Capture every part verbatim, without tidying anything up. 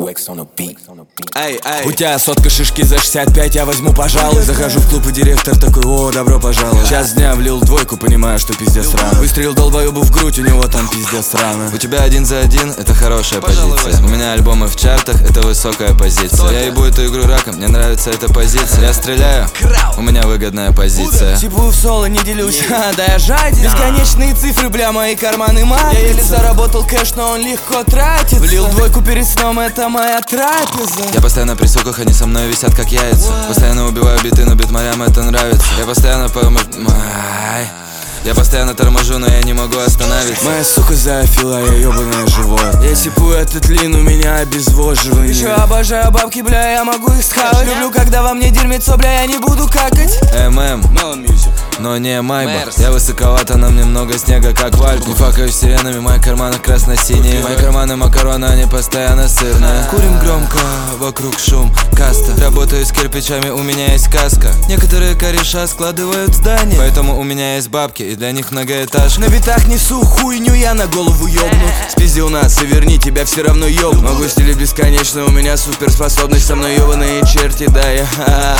Эй, эй. У тебя сотка шишки за шестьдесят пять, я возьму, пожалуй. Захожу в клуб и директор такой: о, добро пожаловать. Час дня влил двойку, понимаю, что пиздец рано. Выстрелил долбоебу в грудь, у него там пиздец рано. У тебя один за один, это хорошая позиция. У меня альбомы в чартах, это высокая позиция. Я ебу эту игру раком, мне нравится эта позиция. Я стреляю, у меня выгодная позиция. Типу в соло не делюсь, да я жаден. Бесконечные цифры, бля, мои карманы матрицы. Я еле заработал кэш, но он легко тратится. Влил двойку перед сном, это моя трапеза. Я постоянно при суках, они со мной висят как яйца. Постоянно убиваю биты, но битмарям это нравится. Я постоянно по... Я постоянно торможу, но я не могу остановиться. Моя сука зоофила, я ёбаное животное. Я сипу этот лин, у меня обезвоживание. Еще обожаю бабки, бля, я могу их схавать. Люблю, когда во мне дерьмецо, бля, я не буду какать. ММ, но не Майбах. Я высоковато, на мне много снега, как в Альпах. Не факаю с сиренами, мои карманы красно-синие. Мои карманы макароны, они постоянно сырные. Курим громко, вокруг шум, каста. Работаю с кирпичами, у меня есть каска. Некоторые кореша складывают здания, поэтому у меня есть бабки, и для них многоэтажка. На битах несу хуйню, я на голову ёбну. Спиздил нас и верни, тебя все равно ёбну. Могу стилить бесконечно, у меня суперспособность. Со мной ёбаные черти, да я.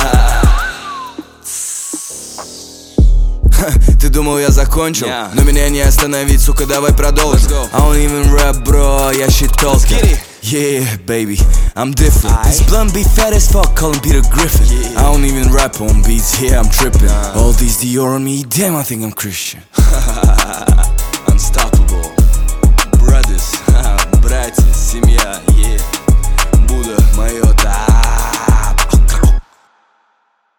Ты думал, я закончил? Yeah. Но меня не остановить, сука, давай продолжим. I don't even rap, bro, я shit talker. Yeah, baby, I'm different. This blunt be fat as fuck, call him Peter Griffin. Yeah. I don't even rap on beats, yeah, I'm tripping. Nah. All these Dior on me, damn, I think I'm Christian.